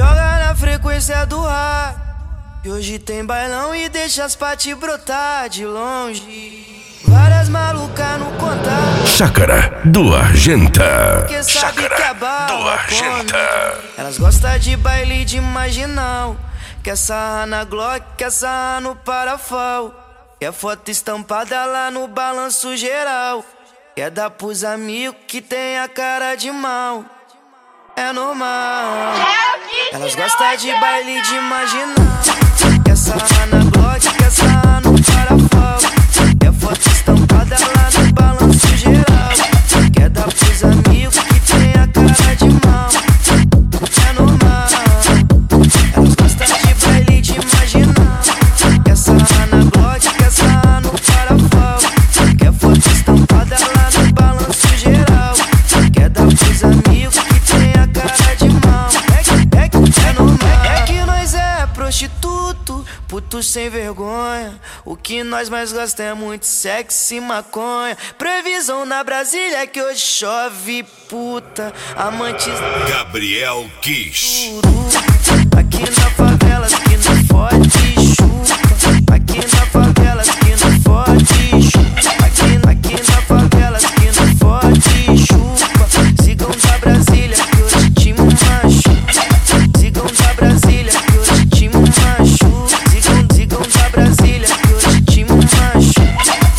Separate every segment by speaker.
Speaker 1: Joga na frequência do ar. E hoje tem bailão e deixa as paty brotar de longe. Várias malucas no contato.
Speaker 2: Chácara do Argenta.
Speaker 1: Porque sabe que a bala come. Elas gostam de baile de marginal. Quer sarrar na Glock, quer sarrar no parafal. Quer foto estampada lá no balanço geral. Quer dar pros amigos que tem a cara de mal. É normal. Elas gostam de baile de marginal. Quer sarrar na Glock, quer sarrar no parafal. Quer foto estampada lá no balanço geral. Quer dar pros amigos que tem a cara de mal. É normal. Elas gostam de baile de marginal. Quer sarrar na Glock, quer sarrar no parafal. Quer foto estampada lá no balanço geral. Quer dar pros amigos que tem a cara de mal. É normal. É que nós é prostituto, puto sem vergonha. O que nós mais gostamos é muito sexo e maconha. Previsão na Brasília é que hoje chove, puta. Amantes
Speaker 2: Gabriel Kiss.
Speaker 1: aqui na favela que não fode chupa. Aqui na favela que não fode chupa. Aqui na favela que não fode chupa. Sigam da Brasília que hoje te machuca. Sigam da Brasília que hoje te machuca. Sigam da Brasília que hoje te machuca.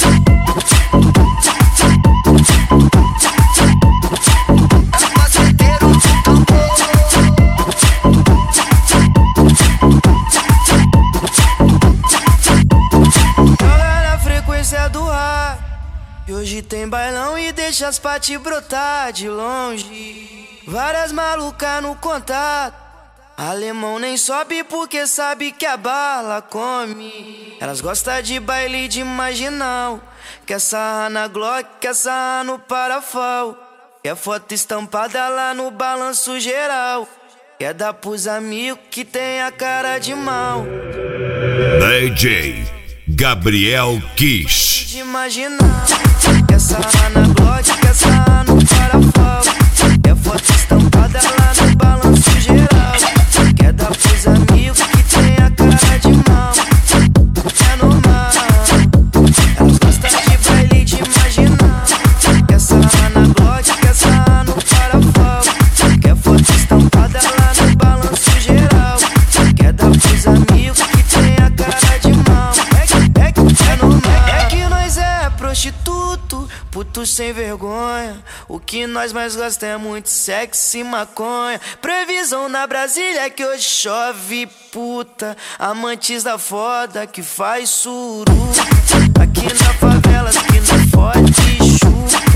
Speaker 1: Joga na frequência do ar. E hoje tem bailão e deixa as paty brotar de longe. Várias malucas no contato. Alemão nem sobe porque sabe que a bala come. Elas gostam de baile de marginal. Quer sarrar na Glock, quer sarrar no parafal. Quer foto estampada lá no balanço geral. Quer dar pros amigos que tem a cara de mal.
Speaker 2: DJ Gabriel Kiss.
Speaker 1: De marginal. Quer sarrar na Glock, quer sarrar no parafal. Quer foto estampada lá no balanço geral. Quer dar pros amigos que tem a cara de mal. É normal. Elas gostam de baile de marginal. Quer sarrar na Glock, quer sarrar no parafal. Quer foto estampada lá no balanço geral. Quer dar pros amigos que tem a cara de mal. É normal. É que nós é prostituto, puto sem vergonha. O que nós mais gostamos é muito sexo e maconha. Previsão na Brasília é que hoje chove, puta. Amantes da foda que faz suruba. Aqui na favela que não fode chupa.